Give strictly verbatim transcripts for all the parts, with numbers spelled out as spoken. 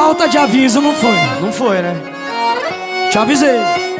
falta de aviso não foi. Não foi, né? Te avisei.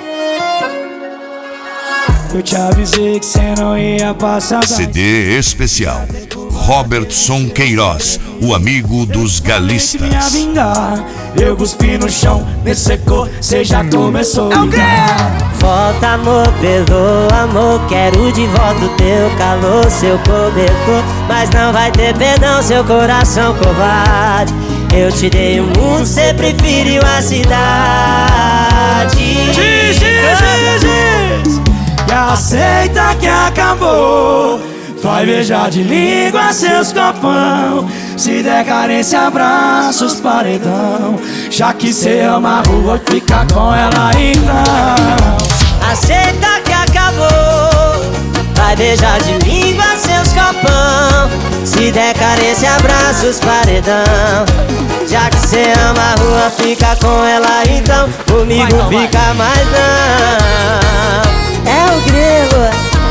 Eu te avisei que cê não ia passar. C D especial Robertson Queiroz, o amigo dos galistas. Vinha vingar, eu cuspi no chão, me secou, cê já começou a ligar. Volta amor, perdoa amor, quero de volta o teu calor, seu cobertor. Mas não vai ter perdão, seu coração covarde. Eu te dei o mundo, cê preferiu a cidade. Diz, diz, diz, diz, que aceita que acabou. Vai beijar de língua seus copão. Se der carência, abraços, paredão. Já que cê ama a rua, fica com ela então. Aceita que acabou. Vai beijar de língua seus copão. Se der carência, abraços, paredão. Já que cê ama a rua, fica com ela então. Comigo vai, não, fica vai. Mais não. É o grego.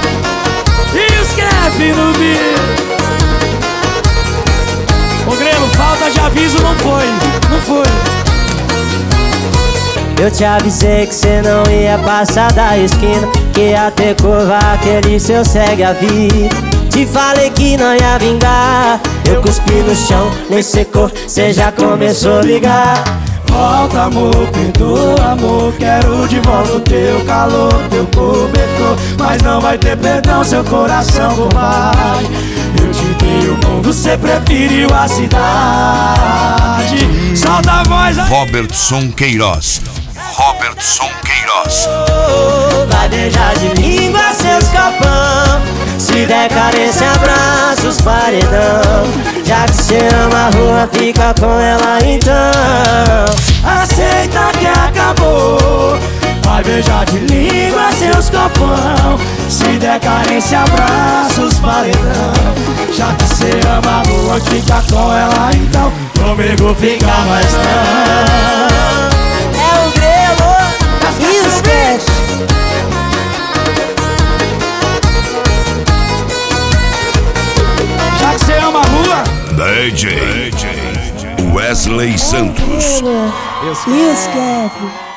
Escreve no beat. Ô Grego, falta de aviso não foi, não foi. Eu te avisei que cê não ia passar da esquina, que ia ter curva, aquele seu segue a vida. Te falei que não ia vingar, eu cuspi no chão, nem secou, cê já começou a ligar. Volta amor, perdoa amor, quero de volta o teu calor, teu cobertor. Mas não vai ter perdão, seu coração covarde. Eu te dei o mundo, cê preferiu a cidade. Solta a voz aí. Robertson Queiroz, Robertson Queiroz. Vai beijar de língua seus copão. Se der carência, abraços, paredão. Já que cê ama a rua, fica com ela então. Aceita que acabou. Vai beijar de língua seus copão. Se der carência, abraços, paredão. Já que cê ama a rua, fica com ela então. Comigo fica mais não. É o grelo e os cash. Já que cê ama a rua, D J Wesley Santos. E os cash.